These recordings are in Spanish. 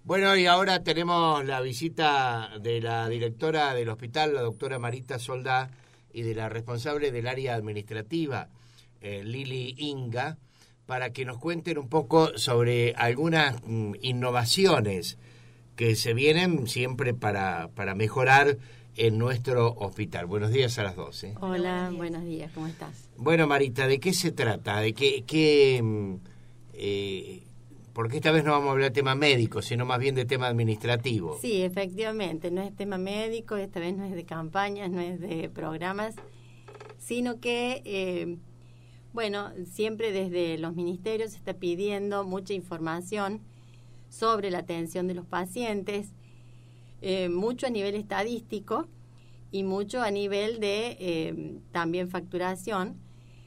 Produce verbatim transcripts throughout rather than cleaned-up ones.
Bueno, y ahora tenemos la visita de la directora del hospital, la doctora Marita Soldá, y de la responsable del área administrativa, eh, Lili Inga, para que nos cuenten un poco sobre algunas mm, innovaciones que se vienen siempre para, para mejorar en nuestro hospital. Buenos días a las doce. Hola, buenos días, ¿cómo estás? Bueno, Marita, ¿de qué se trata? ¿De qué, qué eh, porque esta vez no vamos a hablar de tema médico, sino más bien de tema administrativo? Sí, efectivamente, no es tema médico, esta vez no es de campañas, no es de programas, sino que, eh, bueno, siempre desde los ministerios se está pidiendo mucha información sobre la atención de los pacientes, eh, mucho a nivel estadístico y mucho a nivel de eh, también facturación,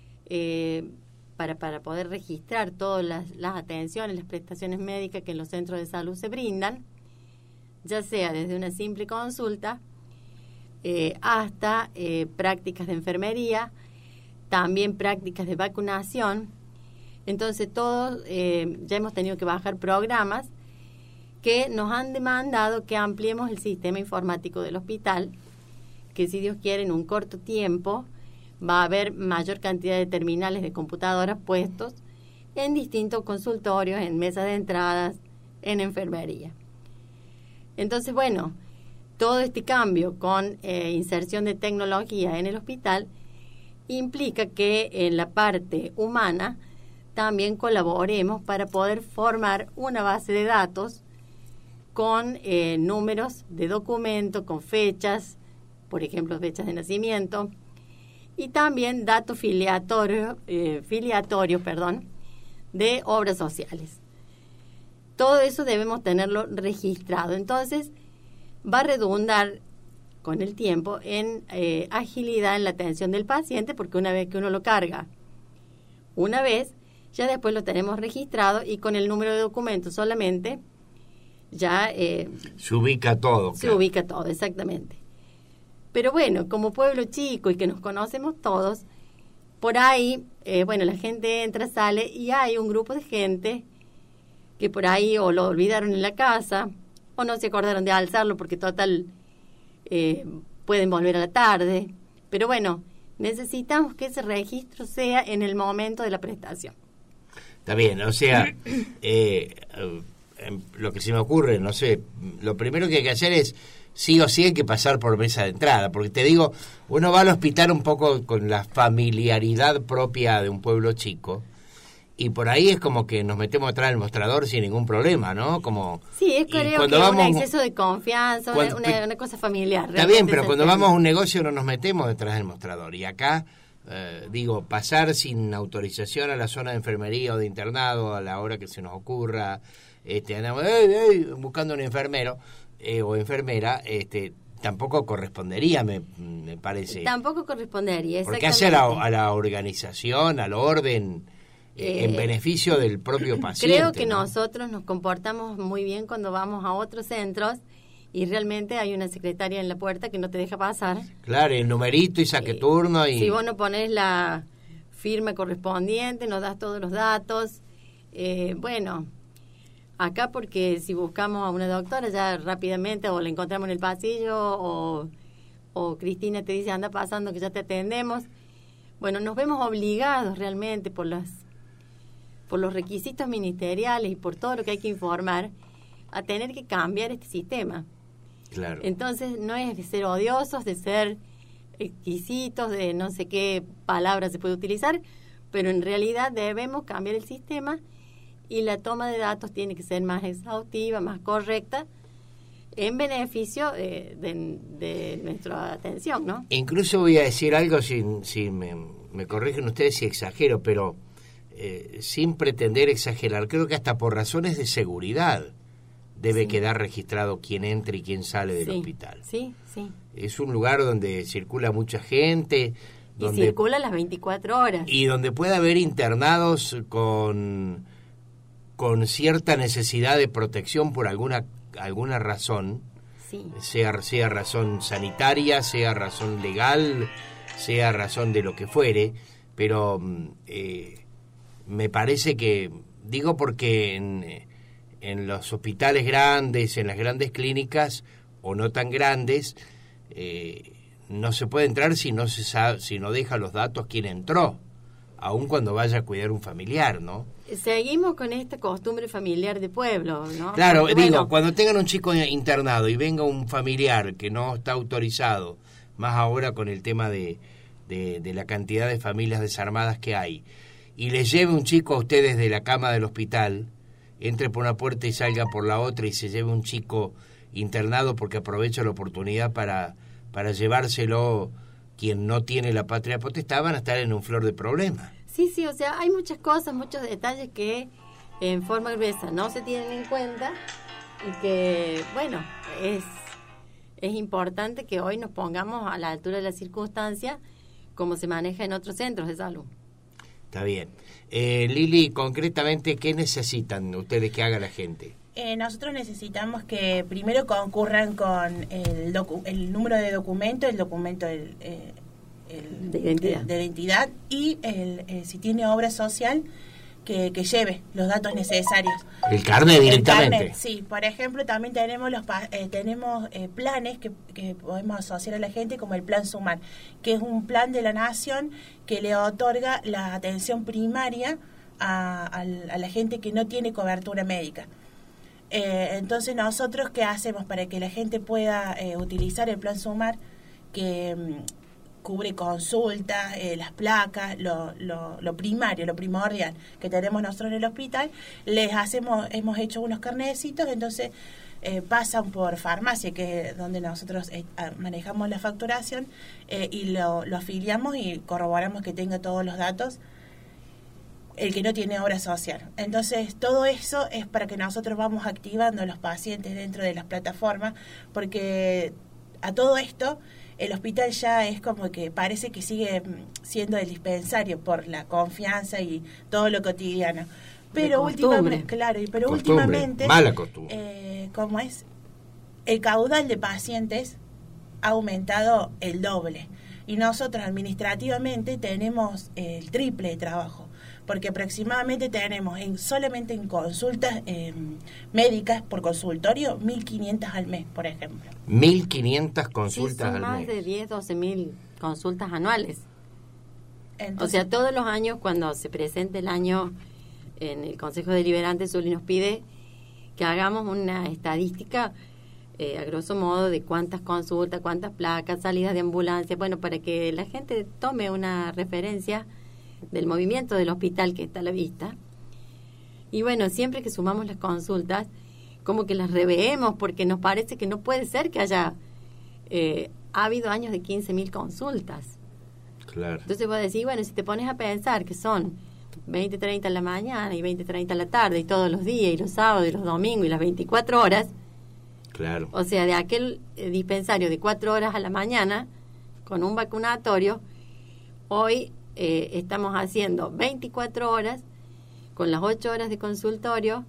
eh, para, para poder registrar todas las, las atenciones, las prestaciones médicas que en los centros de salud se brindan, ya sea desde una simple consulta eh, hasta eh, prácticas de enfermería, también prácticas de vacunación. Entonces todos eh, ya hemos tenido que bajar programas que nos han demandado que ampliemos el sistema informático del hospital, que si Dios quiere en un corto tiempo va a haber mayor cantidad de terminales de computadoras puestos en distintos consultorios, en mesas de entradas, en enfermería. Entonces, bueno, todo este cambio con eh, inserción de tecnología en el hospital implica que en la parte humana también colaboremos para poder formar una base de datos con eh, números de documento, con fechas, por ejemplo, fechas de nacimiento, y también datos filiatorios, eh, filiatorios, perdón, de obras sociales. Todo eso debemos tenerlo registrado. Entonces, va a redundar con el tiempo en eh, agilidad en la atención del paciente, porque una vez que uno lo carga, una vez, ya después lo tenemos registrado y con el número de documento solamente, ya eh, se ubica todo. Se claro. ubica todo, exactamente. Pero bueno, como pueblo chico y que nos conocemos todos, por ahí, eh, bueno, la gente entra, sale y hay un grupo de gente que por ahí o lo olvidaron en la casa o no se acordaron de alzarlo porque total eh, pueden volver a la tarde. Pero bueno, necesitamos que ese registro sea en el momento de la prestación. Está bien, o sea, eh, eh, lo que se me ocurre, no sé, lo primero que hay que hacer es sí o sí hay que pasar por mesa de entrada, porque te digo, uno va al hospital un poco con la familiaridad propia de un pueblo chico, y por ahí es como que nos metemos atrás del mostrador sin ningún problema, ¿no? Como sí, es creo que vamos, un exceso de confianza, cuando, una, una, una cosa familiar. Está bien, pero cuando vamos a un negocio no nos metemos detrás del mostrador, y acá, eh, digo, pasar sin autorización a la zona de enfermería o de internado a la hora que se nos ocurra, este, andamos ey, ey, buscando un enfermero, Eh, o enfermera, este, tampoco correspondería, me, me parece. Tampoco correspondería, exactamente. Porque hace a la, a la organización, al orden, eh, eh, en beneficio del propio paciente. Creo que ¿no? nosotros nos comportamos muy bien cuando vamos a otros centros y realmente hay una secretaria en la puerta que no te deja pasar. Claro, el numerito y saque eh, turno. Y si vos no pones la firma correspondiente, nos das todos los datos. Eh, bueno... Acá porque si buscamos a una doctora ya rápidamente o la encontramos en el pasillo o, o Cristina te dice anda pasando que ya te atendemos. Bueno, nos vemos obligados realmente por las por los requisitos ministeriales y por todo lo que hay que informar a tener que cambiar este sistema. Claro. Entonces no es de ser odiosos, de ser exquisitos, de no sé qué palabra se puede utilizar, pero en realidad debemos cambiar el sistema y la toma de datos tiene que ser más exhaustiva, más correcta, en beneficio eh, de, de nuestra atención, ¿no? Incluso voy a decir algo, si, si me, me corrigen ustedes si exagero, pero eh, sin pretender exagerar, creo que hasta por razones de seguridad debe sí. quedar registrado quién entra y quién sale del sí, hospital. Sí, sí. Es un lugar donde circula mucha gente. Donde, y circula las veinticuatro horas. Y donde puede haber internados con... con cierta necesidad de protección por alguna alguna razón, sí. sea, sea razón sanitaria, sea razón legal, sea razón de lo que fuere, pero eh, me parece que, digo porque en, en los hospitales grandes, en las grandes clínicas o no tan grandes, eh, no se puede entrar si no se sabe, si no deja los datos quién entró, aun cuando vaya a cuidar un familiar, ¿no? Seguimos con esta costumbre familiar de pueblo, ¿no? Claro, Porque, digo, bueno, cuando tengan un chico internado y venga un familiar que no está autorizado, más ahora con el tema de, de, de la cantidad de familias desarmadas que hay, y les lleve un chico a ustedes de la cama del hospital, entre por una puerta y salga por la otra y se lleve un chico internado porque aprovecha la oportunidad para, para llevárselo quien no tiene la patria potestad, van a estar en un flor de problema. Sí, sí, o sea, hay muchas cosas, muchos detalles que en forma gruesa no se tienen en cuenta y que, bueno, es, es importante que hoy nos pongamos a la altura de la circunstancia como se maneja en otros centros de salud. Está bien. Eh, Lili, concretamente, ¿qué necesitan ustedes que haga la gente? Eh, nosotros necesitamos que primero concurran con el, docu el número de documento, el documento del, eh, el, de identidad, de, de identidad y el, eh, si tiene obra social, que, que lleve los datos necesarios. El carnet directamente. El carnet, sí, por ejemplo, también tenemos los eh, tenemos eh, planes que, que podemos asociar a la gente, como el Plan Sumar, que es un plan de la Nación que le otorga la atención primaria a, a, a la gente que no tiene cobertura médica. Eh, entonces, nosotros, ¿qué hacemos para que la gente pueda eh, utilizar el Plan Sumar? Que mm, cubre consultas, eh, las placas, lo, lo, lo primario, lo primordial que tenemos nosotros en el hospital. Les hacemos, hemos hecho unos carnecitos, entonces eh, pasan por farmacia, que es donde nosotros eh, manejamos la facturación, eh, y lo, lo afiliamos y corroboramos que tenga todos los datos el que no tiene obra social. Entonces, todo eso es para que nosotros vamos activando a los pacientes dentro de las plataformas, porque a todo esto el hospital ya es como que parece que sigue siendo el dispensario por la confianza y todo lo cotidiano. Pero últimamente, claro, pero costumbre, últimamente, mala costumbre. Eh, ¿cómo es? El caudal de pacientes ha aumentado el doble. Y nosotros administrativamente tenemos el triple de trabajo, porque aproximadamente tenemos en solamente en consultas eh, médicas por consultorio mil quinientas al mes, por ejemplo. mil quinientas consultas sí, son al más mes. de diez, doce mil consultas anuales. Entonces, o sea, todos los años cuando se presente el año en el Consejo Deliberante, Zuli nos pide que hagamos una estadística eh, a grosso modo de cuántas consultas, cuántas placas, salidas de ambulancia, bueno, para que la gente tome una referencia del movimiento del hospital que está a la vista. Y bueno, siempre que sumamos las consultas, como que las reveemos, porque nos parece que no puede ser que haya eh, ha habido años de quince mil consultas. Claro. Entonces vos decís, bueno, si te pones a pensar que son veinte, treinta en la mañana y veinte, treinta en la tarde y todos los días y los sábados y los domingos y las veinticuatro horas, claro. O sea, de aquel eh, dispensario de cuatro horas a la mañana con un vacunatorio, hoy eh, estamos haciendo veinticuatro horas con las ocho horas de consultorio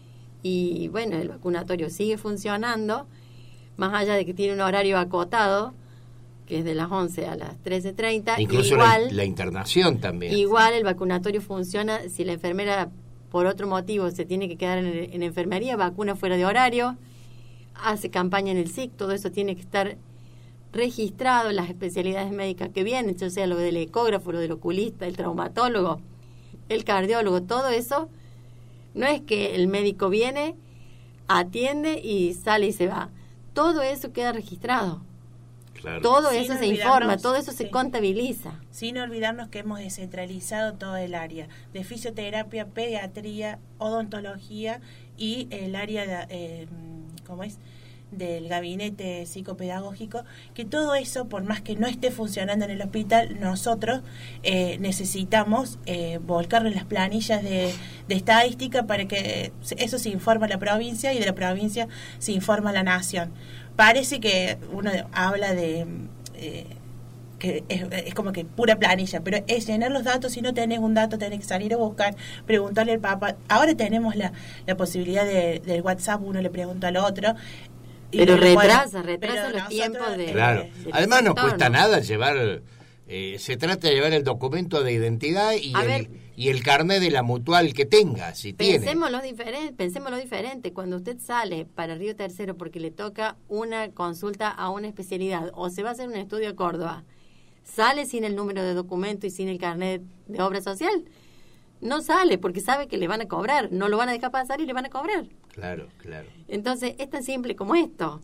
y bueno, el vacunatorio sigue funcionando, más allá de que tiene un horario acotado, que es de las once a las trece treinta. Incluso igual, la, la internación también. Igual el vacunatorio funciona si la enfermera por otro motivo se tiene que quedar en, en enfermería, vacuna fuera de horario, hace campaña en el S I C, todo eso tiene que estar registrado, las especialidades médicas que vienen, o sea, lo del ecógrafo, lo del oculista, el traumatólogo, el cardiólogo, todo eso, no es que el médico viene, atiende y sale y se va. Todo eso queda registrado. Claro. Todo Sin eso se olvidarnos, informa, todo eso se sí. contabiliza. Sin olvidarnos que hemos descentralizado todo el área de fisioterapia, pediatría, odontología y el área de, eh, ¿cómo es? del gabinete psicopedagógico, que todo eso, por más que no esté funcionando en el hospital, nosotros eh, necesitamos eh, volcarlo en las planillas de, de estadística para que eso se informe a la provincia y de la provincia se informa a la nación. Parece que uno habla de eh, que es, es como que pura planilla, pero es llenar los datos. Si no tenés un dato, tenés que salir a buscar, preguntarle al papá. Ahora tenemos la, la posibilidad de, del WhatsApp, uno le pregunta al otro. Pero retrasa, retrasa, retrasa los tiempos de... Claro. de Además no sector, cuesta ¿no? nada llevar Eh, se trata de llevar el documento de identidad y, A el, ver, y el carnet de la mutual que tenga, si tiene. Pensémoslo diferente, pensémoslo diferente. Cuando usted sale para Río Tercero porque le toca una consulta a una especialidad o se va a hacer un estudio a Córdoba, ¿sale sin el número de documento y sin el carnet de obra social? No sale porque sabe que le van a cobrar, no lo van a dejar pasar y le van a cobrar. Claro, claro. Entonces, es tan simple como esto.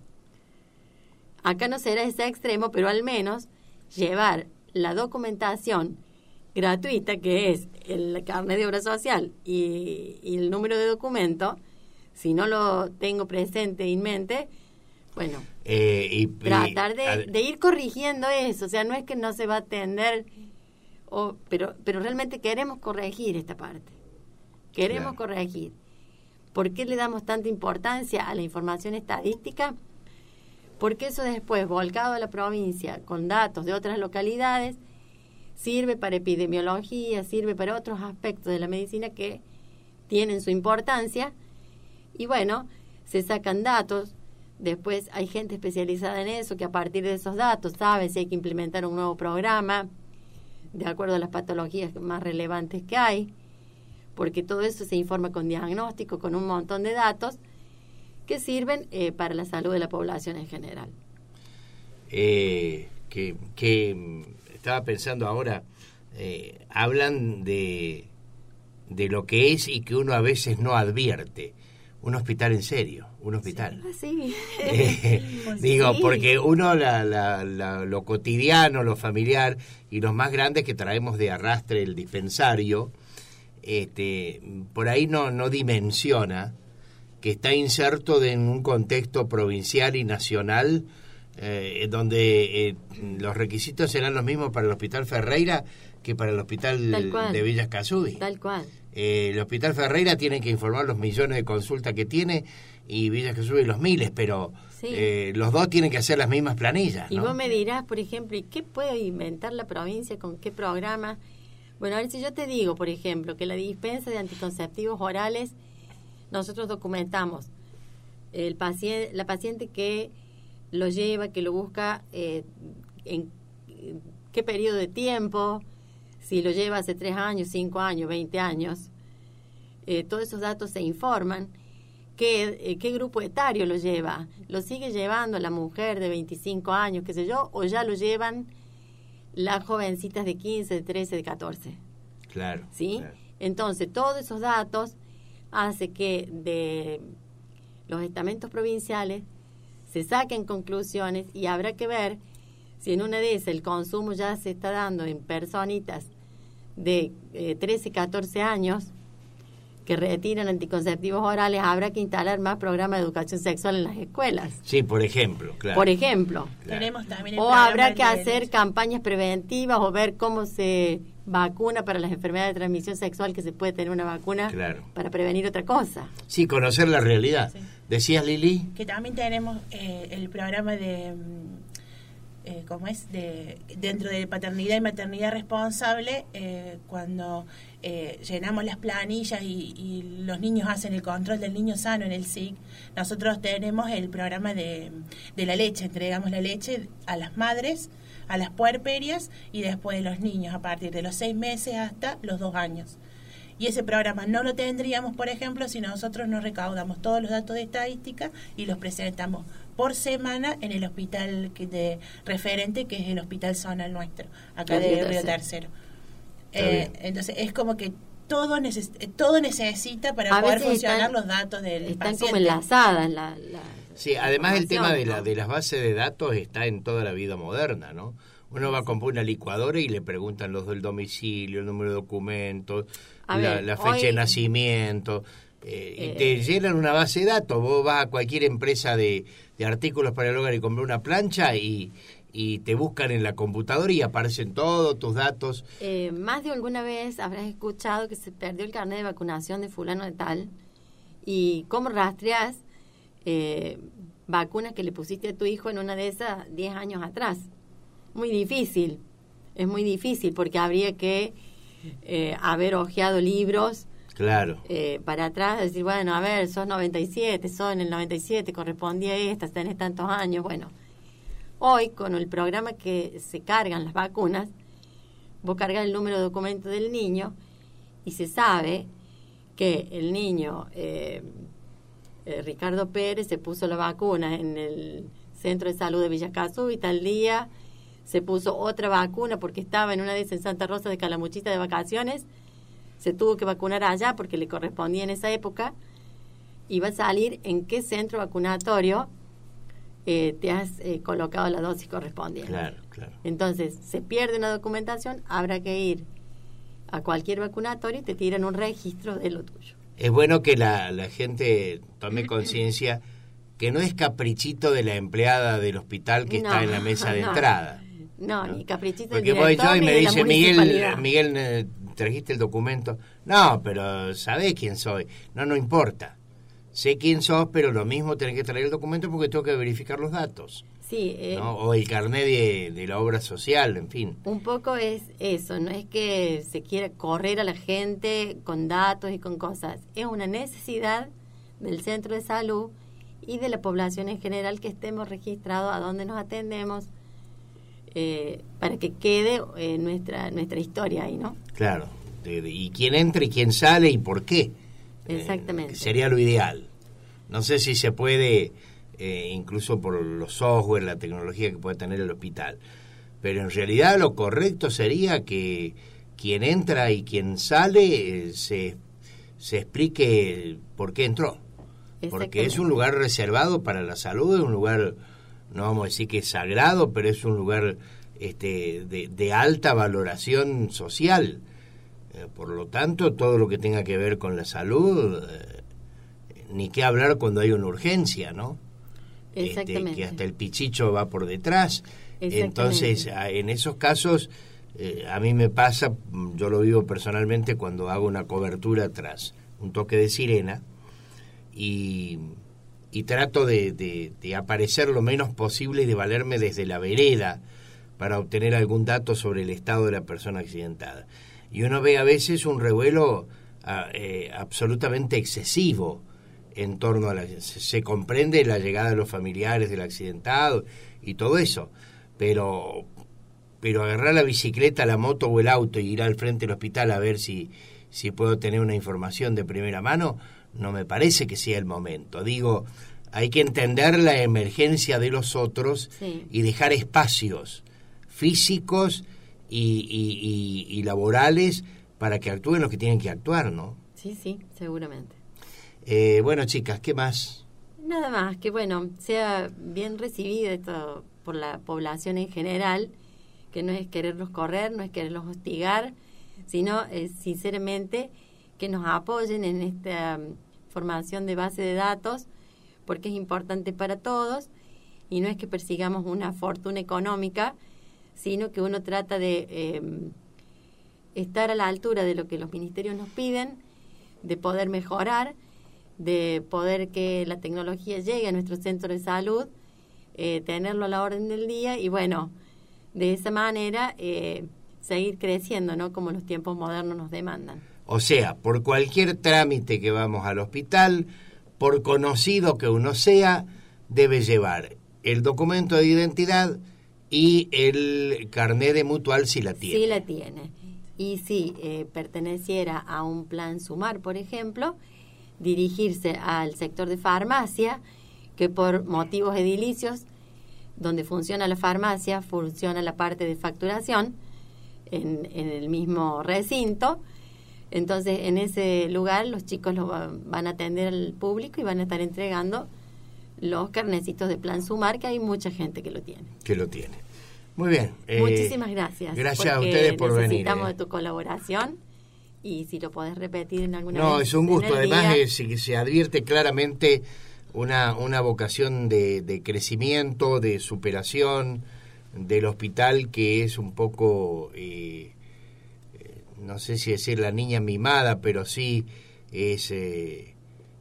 Acá no será ese extremo, pero al menos llevar la documentación gratuita, que es el carnet de obra social y, y el número de documento, si no lo tengo presente en mente, bueno, eh, y, tratar de, y, de ir corrigiendo eso. O sea, no es que no se va a atender, o, pero, pero realmente queremos corregir esta parte. Queremos claro. corregir. ¿Por qué le damos tanta importancia a la información estadística? Porque eso después, volcado a la provincia, con datos de otras localidades, sirve para epidemiología, sirve para otros aspectos de la medicina que tienen su importancia. Y bueno, se sacan datos, después hay gente especializada en eso que a partir de esos datos sabe si hay que implementar un nuevo programa de acuerdo a las patologías más relevantes que hay, porque todo eso se informa con diagnóstico, con un montón de datos que sirven eh, para la salud de la población en general. Eh, que, que estaba pensando ahora, eh, hablan de, de lo que es y que uno a veces no advierte. Un hospital en serio, un hospital. Sí. Eh, pues digo, sí. Porque uno la, la, la, lo cotidiano, lo familiar y los más grandes que traemos de arrastre el dispensario, este, por ahí no, no dimensiona que está inserto de, en un contexto provincial y nacional, eh, donde eh, los requisitos serán los mismos para el Hospital Ferreira que para el Hospital de Villa Escazú. Tal cual. Eh, el Hospital Ferreira tiene que informar los millones de consultas que tiene y Villa Escazú los miles, pero sí. eh, los dos tienen que hacer las mismas planillas, Y ¿no? vos me dirás, por ejemplo, ¿y qué puede inventar la provincia? ¿Con qué programa? Bueno, a ver si yo te digo, por ejemplo, que la dispensa de anticonceptivos orales, nosotros documentamos el paciente, la paciente que lo lleva, que lo busca, eh, en qué periodo de tiempo, si lo lleva hace tres años, cinco años, veinte años, eh, todos esos datos se informan. ¿Qué, eh, ¿Qué grupo etario lo lleva? ¿Lo sigue llevando la mujer de veinticinco años, qué sé yo, o ya lo llevan las jovencitas de quince, de trece, de catorce? Claro. ¿Sí? Claro. Entonces, todos esos datos hace que de los estamentos provinciales se saquen conclusiones y habrá que ver si en una de esas el consumo ya se está dando en personitas de eh, trece, catorce años que retiran anticonceptivos orales, habrá que instalar más programas de educación sexual en las escuelas. Sí, por ejemplo, claro. Por ejemplo. Claro. Tenemos también el o habrá que de... hacer campañas preventivas o ver cómo se vacuna para las enfermedades de transmisión sexual, que se puede tener una vacuna claro. para prevenir otra cosa. Sí, conocer la realidad. Sí. ¿Decías, Lili? Que también tenemos eh, el programa de... Eh, ¿cómo es? De, dentro de paternidad y maternidad responsable, eh, cuando eh, llenamos las planillas y, y los niños hacen el control del niño sano en el S I C, nosotros tenemos el programa de, de la leche, entregamos la leche a las madres, a las puerperias y después los niños a partir de los seis meses hasta los dos años. Y ese programa no lo tendríamos, por ejemplo, si nosotros no recaudamos todos los datos de estadística y los presentamos por semana en el hospital que de referente, que es el hospital zonal nuestro, acá de Río Tercero. Eh, entonces, es como que todo, neces todo necesita para a poder funcionar están, los datos del están paciente. Están como enlazadas. La, la, sí, además el tema de, ¿no? la, de las bases de datos está en toda la vida moderna, ¿no? Uno va a comprar una licuadora y le preguntan los del domicilio, el número de documentos, la, ver, la fecha hoy, de nacimiento, eh, eh, y te llenan una base de datos. Vos vas a cualquier empresa de, de artículos para el hogar y compras una plancha y, y te buscan en la computadora y aparecen todos tus datos. Eh, más de alguna vez habrás escuchado que se perdió el carnet de vacunación de fulano de tal, y cómo rastreas eh, vacunas que le pusiste a tu hijo en una de esas diez años atrás. Muy difícil, es muy difícil porque habría que eh, haber hojeado libros claro eh, para atrás, decir, bueno, a ver, sos noventa y siete, sos en el noventa y siete, correspondía a esta, tenés tantos años. Bueno, hoy con el programa que se cargan las vacunas, vos cargas el número de documento del niño y se sabe que el niño, eh, eh, Ricardo Pérez, se puso la vacuna en el Centro de Salud de Villa Casú y tal día se puso otra vacuna porque estaba en una vez en Santa Rosa de Calamuchita de vacaciones, se tuvo que vacunar allá porque le correspondía en esa época, y va a salir en qué centro vacunatorio eh, te has eh, colocado la dosis correspondiente. Claro, claro. Entonces, se pierde una documentación, habrá que ir a cualquier vacunatorio y te tiran un registro de lo tuyo. Es bueno que la, la gente tome conciencia que no es caprichito de la empleada del hospital que no, está en la mesa de no, entrada. No, ¿no? Ni caprichito Porque del voy director, yo y ni me de la dice, Miguel, municipalidad. Miguel, eh, ¿trajiste el documento? No, pero ¿sabés quién soy? No, no importa. Sé quién sos, pero lo mismo tenés que traer el documento porque tengo que verificar los datos. Sí, eh, ¿no? O el carnet de, de la obra social, en fin. un poco es eso, no es que se quiera correr a la gente con datos y con cosas, es una necesidad del centro de salud y de la población en general que estemos registrados a dónde nos atendemos, eh, para que quede eh, nuestra nuestra historia ahí, ¿no? Claro, de, de, y quién entra y quién sale y por qué. Exactamente. Eh, sería lo ideal. No sé si se puede, eh, incluso por los software, la tecnología que puede tener el hospital, pero en realidad lo correcto sería que quien entra y quien sale eh, se, se explique por qué entró. Porque es un lugar reservado para la salud, es un lugar, no vamos a decir que es sagrado, pero es un lugar este, de, de alta valoración social. Eh, por lo tanto, todo lo que tenga que ver con la salud, eh, ni qué hablar cuando hay una urgencia, ¿no? Exactamente. Este, que hasta el pichicho va por detrás. Entonces, a, en esos casos, eh, a mí me pasa, yo lo vivo personalmente cuando hago una cobertura tras un toque de sirena, y, y trato de, de, de aparecer lo menos posible y de valerme desde la vereda para obtener algún dato sobre el estado de la persona accidentada. Y uno ve a veces un revuelo a, eh, absolutamente excesivo en torno a la... Se, se comprende la llegada de los familiares del accidentado y todo eso, pero, pero agarrar la bicicleta, la moto o el auto y ir al frente del hospital a ver si, si puedo tener una información de primera mano, no me parece que sea el momento. Digo, hay que entender la emergencia de los otros, sí, y dejar espacios físicos y, y, y, y laborales para que actúen los que tienen que actuar, ¿no? Sí, sí, seguramente. Eh, bueno, chicas, ¿qué más? Nada más, que bueno, sea bien recibido esto por la población en general, que no es quererlos correr, no es quererlos hostigar, sino eh, sinceramente que nos apoyen en esta um, formación de base de datos, porque es importante para todos, y no es que persigamos una fortuna económica, sino que uno trata de eh, estar a la altura de lo que los ministerios nos piden, de poder mejorar, de poder que la tecnología llegue a nuestro centro de salud, eh, tenerlo a la orden del día, y bueno, de esa manera eh, seguir creciendo, ¿no? Como los tiempos modernos nos demandan. O sea, por cualquier trámite que vamos al hospital, por conocido que uno sea, debe llevar el documento de identidad y el carnet de mutual si la tiene. Sí la tiene. Y si eh, perteneciera a un plan Sumar, por ejemplo, dirigirse al sector de farmacia, que por motivos edilicios, donde funciona la farmacia, funciona la parte de facturación en, en el mismo recinto. Entonces, en ese lugar los chicos lo va, van a atender al público y van a estar entregando los carnecitos de plan Sumar, que hay mucha gente que lo tiene. Que lo tiene. Muy bien. Eh, Muchísimas gracias. Gracias a ustedes por venir. Necesitamos eh. de tu colaboración, y si lo podés repetir en alguna No, vez es un gusto. Además, día, es, se, se advierte claramente una, una vocación de, de crecimiento, de superación del hospital, que es un poco... Eh, no sé si decir la niña mimada, pero sí es eh,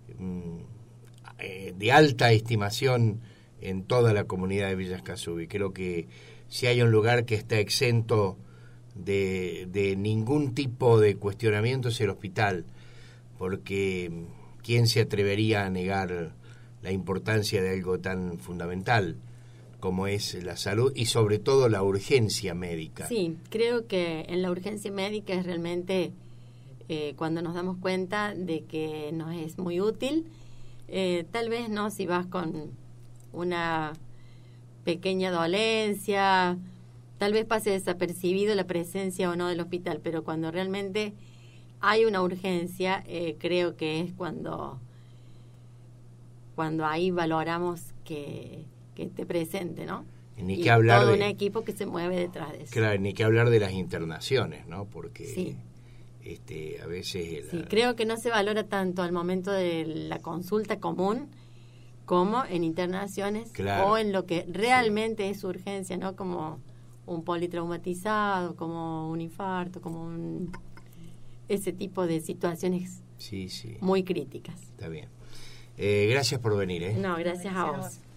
eh, de alta estimación en toda la comunidad de Villa Escazú. Y creo que si hay un lugar que está exento de, de ningún tipo de cuestionamiento es el hospital, porque ¿quién se atrevería a negar la importancia de algo tan fundamental como es la salud y sobre todo la urgencia médica. Sí, creo que en la urgencia médica es realmente eh, cuando nos damos cuenta de que nos es muy útil. Eh, tal vez no si vas con una pequeña dolencia, tal vez pase desapercibido la presencia o no del hospital, pero cuando realmente hay una urgencia, eh, creo que es cuando cuando ahí valoramos que, que esté presente, ¿no? Ni y que hablar todo de, un equipo que se mueve detrás de eso. Claro, ni que hablar de las internaciones, ¿no? Porque sí. este, a veces... Sí, la... creo que no se valora tanto al momento de la consulta común como en internaciones, claro. o en lo que realmente sí. es urgencia, ¿no? Como un politraumatizado, como un infarto, como un... ese tipo de situaciones sí, sí. muy críticas. Está bien. Eh, gracias por venir. ¿eh? No, gracias, gracias a vos.